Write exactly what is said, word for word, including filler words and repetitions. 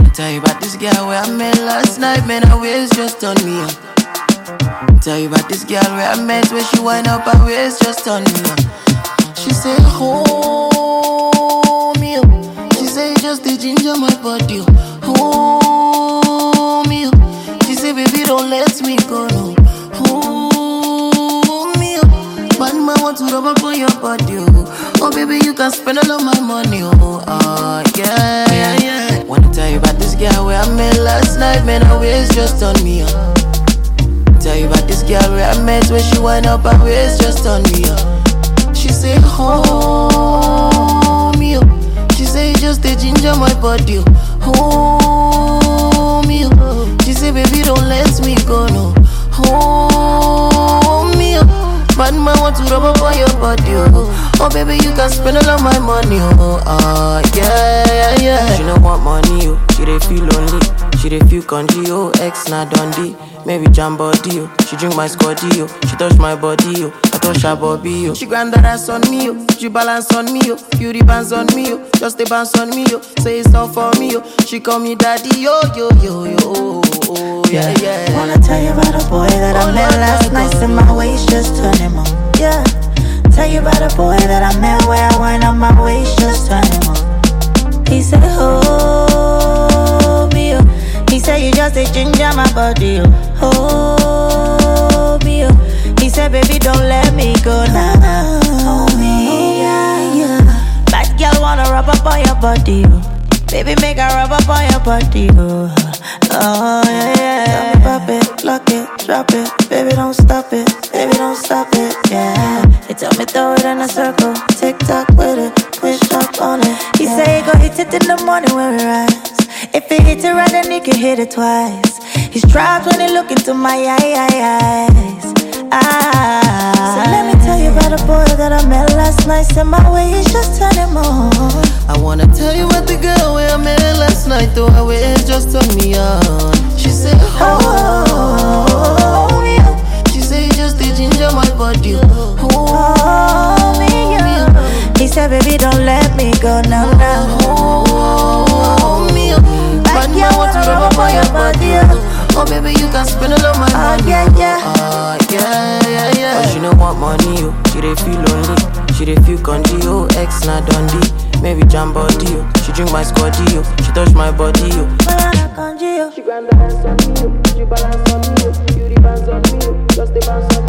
Tell you about this girl where I met last night, man, her waist just on me up. Tell you about this girl where I met, where she wind up her waist just on me up. She say, hold me up. She say, just the ginger my body up. Hold me up. She say, baby, don't let me go, no. Hold me up. Bad man want to rub up on your body, oh. Oh, baby, you can spend all of my money, oh. Uh, yeah, yeah, yeah. Wanna tell you about this girl where I met last night, man, her waist just on me up. Tell you about this girl where I met, where she wind up her waist just on me up. She say, hold me up. She say, just the ginger my body up. Hold me up. She say, baby, don't let me go, no. Hold me up. Bad man want to rub up on your body, oh. Oh, baby, you can spend all of my money, oh. Uh, yeah, yeah, yeah. She don't want money, oh. She dey feel lonely. She dey feel congee, oh. Ex na Dundee. Maybe jam body, oh. She drink my scotty, oh. She touch my body, oh. I touch her body, oh. She grind that ass on me, oh. She balance on me, oh. Beauty bands on me, oh. Just a bounce on me, oh. Say it's all for me, oh. She call me daddy, yo, yo, yo, yo, oh, oh, yeah, yeah. Wanna tell you about a boy that I met last night, and my waist just turn him on. Yeah. Tell you about a boy that I met where I went on my waist just turn him on. He said, hold me up. He said, you just a ginger my body, oh. Hold me up. He said, baby, don't let me go now. Nah, hold me, yeah, yeah. Bad girl wanna rub up on your body, oh. Baby, make her rub up on your body, oh. Oh, yeah, yeah. Tell me pop it, lock it, drop it. Baby, don't stop it, baby, don't stop it, yeah. He tell me throw it in a circle, tick-tock with it, push up on it. He yeah. say he go hit it in the morning when we rise. If he hit it right, then he can hit it twice. He's trapped when he look into my eyes. Ah. So let me tell you about a boy that I met last night, and my waist just turned him on. I wanna tell you about the girl where I met last night, though her waist just turned me on. She said, hold me up. She said, just the ginger my body. Hold me up. He said, baby, don't let me go now, now. Hold me up. Bad man want to rub up on your body. Oh, baby, you can spend all of my money. Oh, yeah, yeah. Uh, yeah, yeah, yeah. But she don't want money, oh. She dey feel lonely. She dey feel congee, oh. Ex na Dundee. Maybe jam body, oh. She drink my scotty, oh. She touch my body, oh. She grind the ass on me, oh. She balance on me, oh. Beauty bands on me, oh. Just a bounce on me.